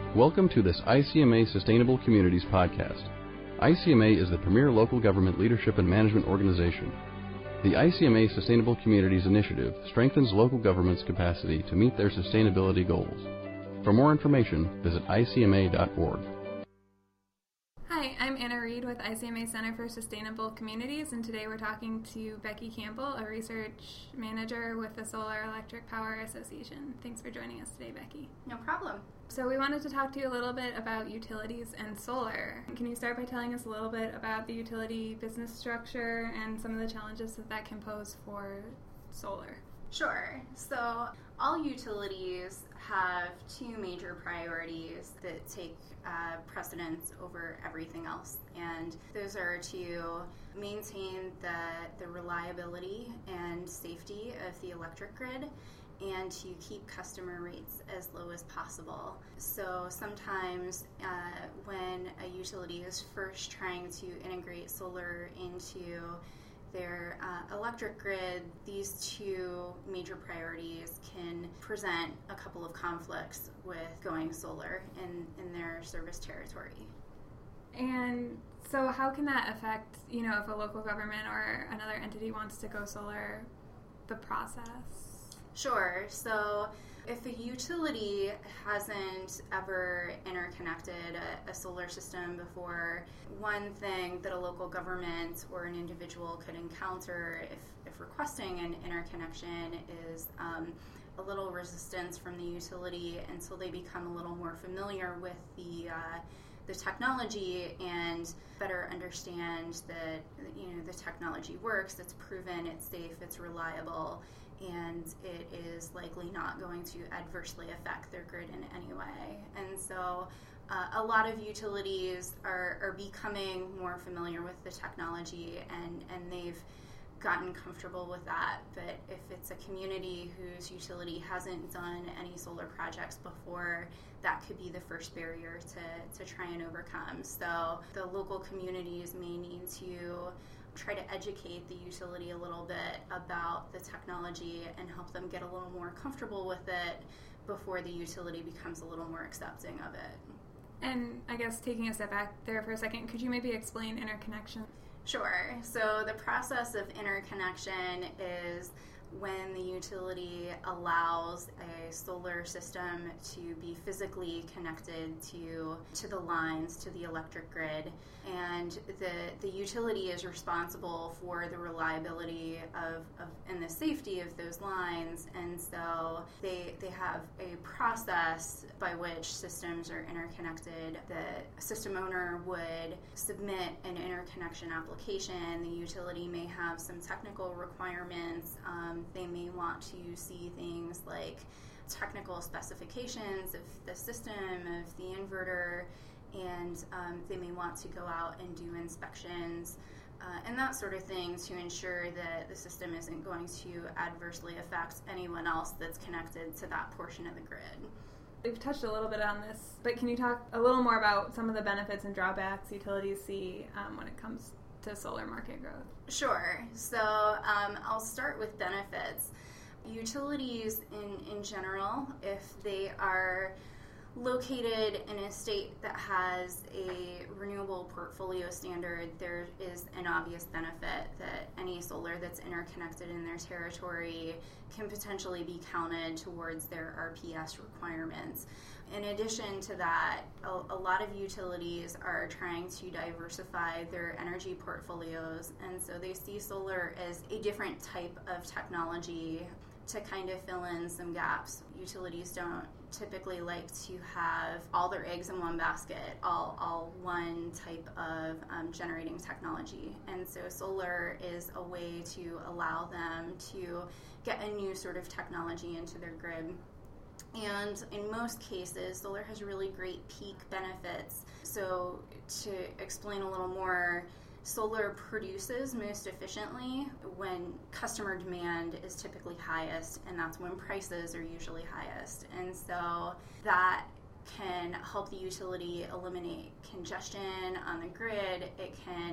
Welcome to this ICMA Sustainable Communities podcast. ICMA is the premier local government leadership and management organization. The ICMA Sustainable Communities Initiative strengthens local government's capacity to meet their sustainability goals. For more information, visit icma.org. Hi, I'm Anna Reed with ICMA Center for Sustainable Communities, and today we're talking to Becky Campbell, a research manager with the Solar Electric Power Association. Thanks for joining us today, Becky. No problem. So we wanted to talk to you a little bit about utilities and solar. Can you start by telling us a little bit about the utility business structure and some of the challenges that can pose for solar? Sure. So all utilities have two major priorities that take precedence over everything else, and those are to maintain the reliability and safety of the electric grid and to keep customer rates as low as possible. So sometimes when a utility is first trying to integrate solar into their electric grid, these two major priorities can present a couple of conflicts with going solar in their service territory. And so how can that affect, if a local government or another entity wants to go solar, the process? Sure. So if a utility hasn't ever interconnected a solar system before, one thing that a local government or an individual could encounter if requesting an interconnection is a little resistance from the utility until they become a little more familiar with the technology and better understand that the technology works, it's proven, it's safe, it's reliable, and it is likely not going to adversely affect their grid in any way. And so a lot of utilities are becoming more familiar with the technology and they've gotten comfortable with that. But if it's a community whose utility hasn't done any solar projects before, that could be the first barrier to try and overcome. So the local communities may need to try to educate the utility a little bit about the technology and help them get a little more comfortable with it before the utility becomes a little more accepting of it. And I guess taking a step back there for a second, could you maybe explain interconnection? Sure. So the process of interconnection is when the utility allows a solar system to be physically connected to the lines, to the electric grid, and the utility is responsible for the reliability of and the safety of those lines, and so they have a process by which systems are interconnected. The system owner would submit an interconnection application. The utility may have some technical requirements. They may want to see things like technical specifications of the system, of the inverter, and they may want to go out and do inspections and that sort of thing to ensure that the system isn't going to adversely affect anyone else that's connected to that portion of the grid. We've touched a little bit on this, but can you talk a little more about some of the benefits and drawbacks utilities see when it comes to solar market growth? Sure. So I'll start with benefits. Utilities in general, if they are located in a state that has a renewable portfolio standard, there is an obvious benefit that any solar that's interconnected in their territory can potentially be counted towards their RPS requirements. In addition to that, a lot of utilities are trying to diversify their energy portfolios, and so they see solar as a different type of technology to kind of fill in some gaps. Utilities don't typically like to have all their eggs in one basket, all one type of generating technology. And so solar is a way to allow them to get a new sort of technology into their grid. And in most cases, solar has really great peak benefits. So to explain a little more, solar produces most efficiently when customer demand is typically highest, and that's when prices are usually highest. And so that can help the utility eliminate congestion on the grid. It can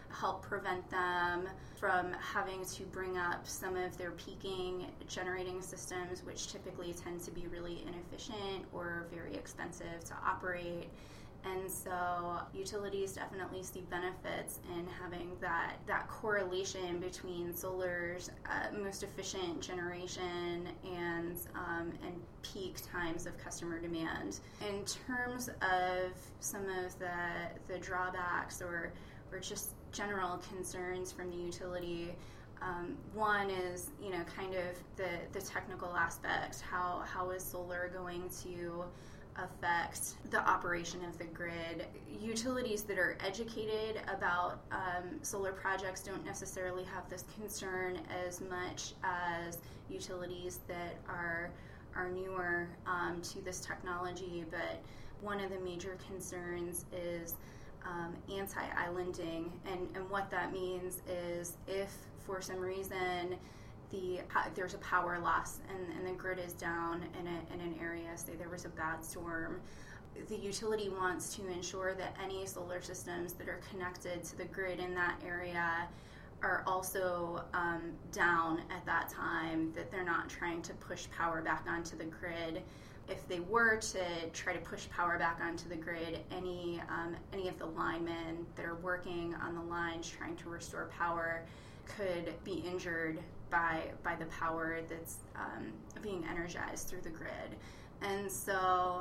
help prevent them from having to bring up some of their peaking generating systems, which typically tend to be really inefficient or very expensive to operate. And so utilities definitely see benefits in having that correlation between solar's most efficient generation and peak times of customer demand. In terms of some of the drawbacks or just general concerns from the utility, one is, kind of the technical aspect. How is solar going to affect the operation of the grid? Utilities that are educated about solar projects don't necessarily have this concern as much as utilities that are newer to this technology. But one of the major concerns is anti-islanding, and what that means is if for some reason there's a power loss and the grid is down in an area, say there was a bad storm, the utility wants to ensure that any solar systems that are connected to the grid in that area are also down at that time, that they're not trying to push power back onto the grid. If they were to try to push power back onto the grid, any of the linemen that are working on the lines trying to restore power could be injured by the power that's being energized through the grid. And so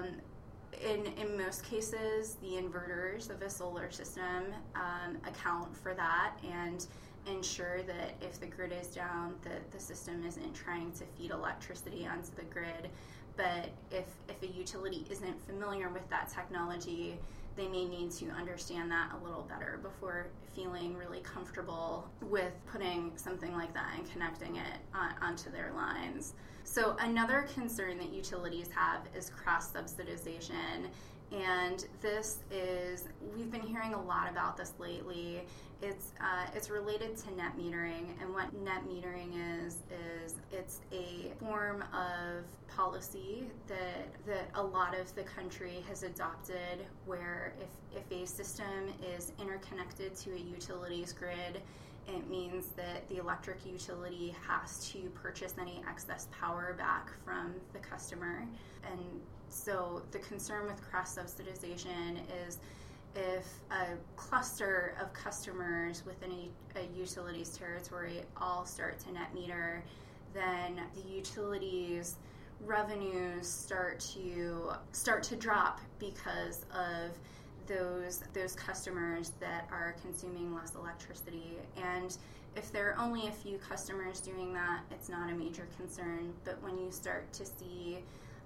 in most cases, the inverters of a solar system account for that and ensure that if the grid is down, that the system isn't trying to feed electricity onto the grid. But if a utility isn't familiar with that technology, they may need to understand that a little better before feeling really comfortable with putting something like that and connecting it onto their lines. So another concern that utilities have is cross-subsidization. And we've been hearing a lot about this lately. It's related to net metering, and what net metering is it's a form of policy that a lot of the country has adopted, where if a system is interconnected to a utilities grid, it means that the electric utility has to purchase any excess power back from the customer. And so the concern with cross-subsidization is if a cluster of customers within a utility's territory all start to net meter, then the utility's revenues start to drop because of those customers that are consuming less electricity. And if there are only a few customers doing that, it's not a major concern. But when you start to see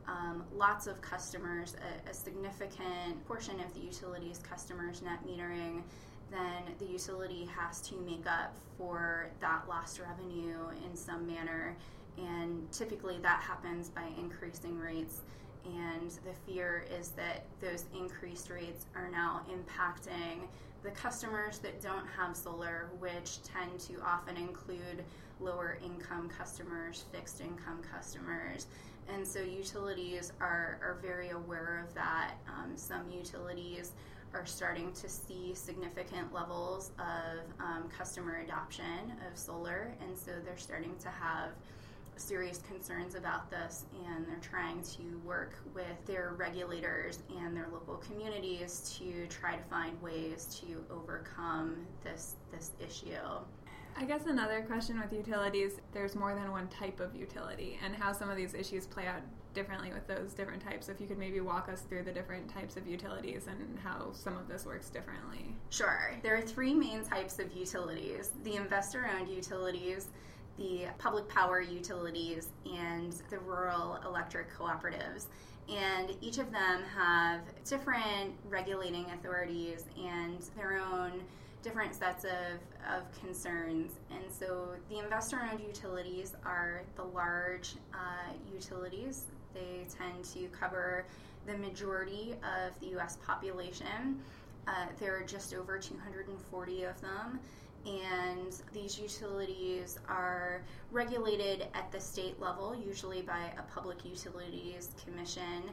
lots of customers, a significant portion of the utility's customers net metering, then the utility has to make up for that lost revenue in some manner. And typically that happens by increasing rates. And the fear is that those increased rates are now impacting the customers that don't have solar, which tend to often include lower income customers, fixed income customers. And so utilities are very aware of that. Some utilities are starting to see significant levels of customer adoption of solar, and so they're starting to have serious concerns about this, and they're trying to work with their regulators and their local communities to try to find ways to overcome this issue. I guess another question with utilities, there's more than one type of utility, and how some of these issues play out differently with those different types. If you could maybe walk us through the different types of utilities and how some of this works differently. Sure. There are three main types of utilities: the investor-owned utilities, the public power utilities, and the rural electric cooperatives. And each of them have different regulating authorities and their own different sets of concerns. And so the investor-owned utilities are the large utilities. They tend to cover the majority of the U.S. population. There are just over 240 of them. And these utilities are regulated at the state level, usually by a public utilities commission.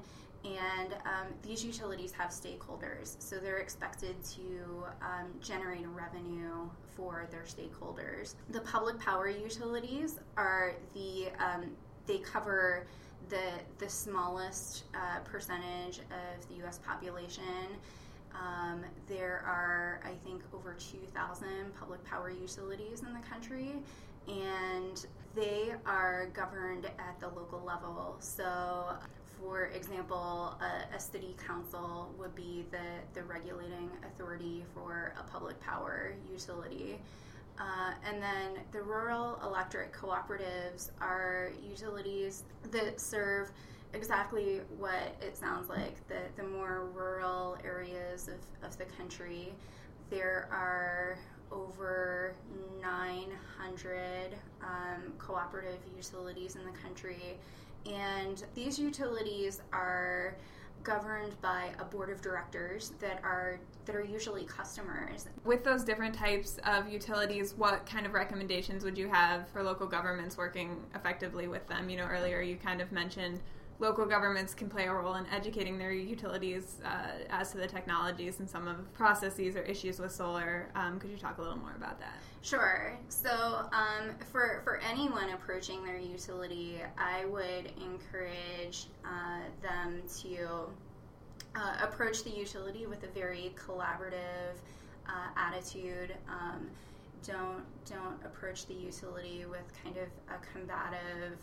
And these utilities have stakeholders, so they're expected to generate revenue for their stakeholders. The public power utilities are they cover the smallest percentage of the U.S. population. There are, I think, over 2,000 public power utilities in the country, and they are governed at the local level. So, for example, a city council would be the regulating authority for a public power utility. And then the rural electric cooperatives are utilities that serve exactly what it sounds like, the more rural areas of the country. There are over 900 cooperative utilities in the country, and these utilities are governed by a board of directors that are usually customers. With those different types of utilities, what kind of recommendations would you have for local governments working effectively with them? You know, earlier you kind of mentioned local governments can play a role in educating their utilities as to the technologies and some of the processes or issues with solar. Could you talk a little more about that? Sure. So for anyone approaching their utility, I would encourage them to approach the utility with a very collaborative attitude. Don't approach the utility with kind of a combative,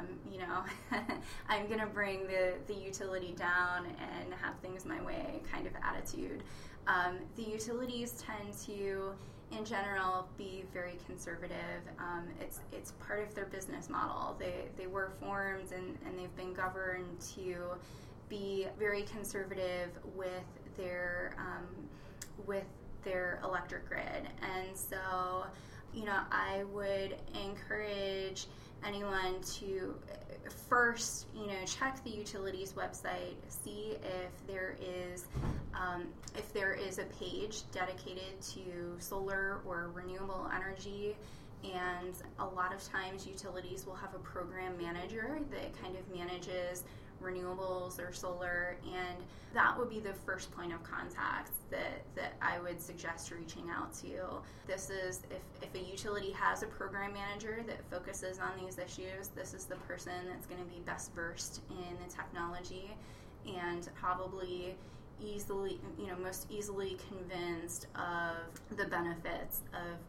I'm going to bring the utility down and have things my way kind of attitude. The utilities tend to, in general, be very conservative. It's part of their business model. They were formed and they've been governed to be very conservative with their electric grid. And so, I would encourage anyone to first, check the utility's website, see if there is a page dedicated to solar or renewable energy. And a lot of times utilities will have a program manager that kind of manages renewables or solar, and that would be the first point of contact that I would suggest reaching out to. This is, if a utility has a program manager that focuses on these issues, this is the person that's going to be best versed in the technology and probably most easily convinced of the benefits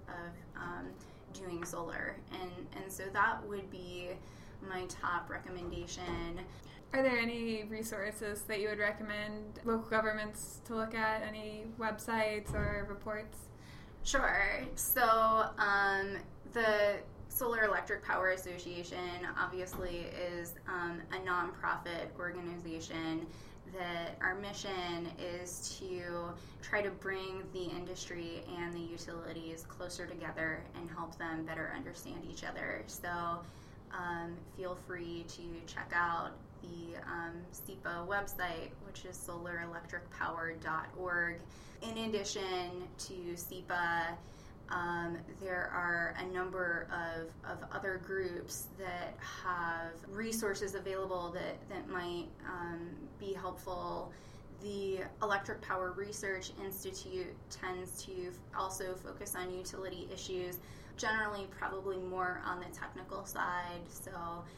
of doing solar. And so that would be my top recommendation. Are there any resources that you would recommend local governments to look at? Any websites or reports? Sure. So the Solar Electric Power Association obviously is a nonprofit organization that our mission is to try to bring the industry and the utilities closer together and help them better understand each other. So feel free to check out the SEPA website, which is solarelectricpower.org. In addition to SEPA, there are a number of other groups that have resources available that might be helpful. The Electric Power Research Institute tends to also focus on utility issues, generally probably more on the technical side. So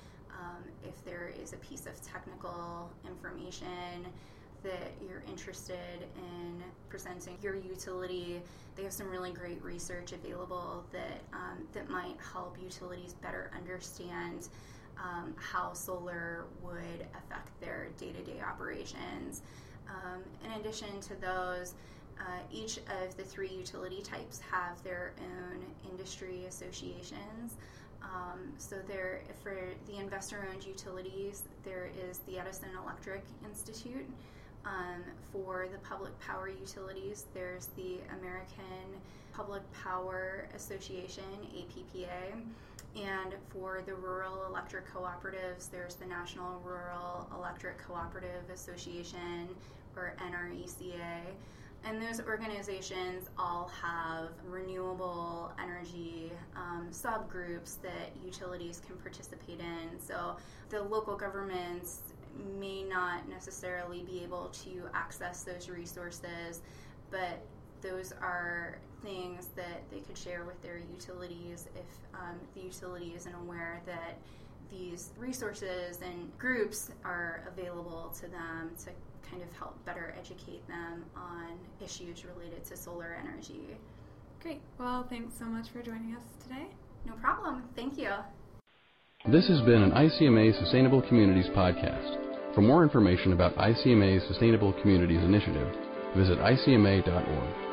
if there is a piece of technical information that you're interested in presenting your utility, they have some really great research available that might help utilities better understand how solar would affect their day-to-day operations. In addition to those, each of the three utility types have their own industry associations. So for the investor-owned utilities, there is the Edison Electric Institute. For the public power utilities, there's the American Public Power Association, APPA. And for the rural electric cooperatives, there's the National Rural Electric Cooperative Association, or NRECA. And those organizations all have renewable energy subgroups that utilities can participate in. So the local governments may not necessarily be able to access those resources, but those are things that they could share with their utilities if the utility isn't aware that these resources and groups are available to them to kind of help better educate them on issues related to solar energy. Great. Well, thanks so much for joining us today. No problem. Thank you. This has been an ICMA Sustainable Communities podcast. For more information about ICMA's Sustainable Communities Initiative, visit icma.org.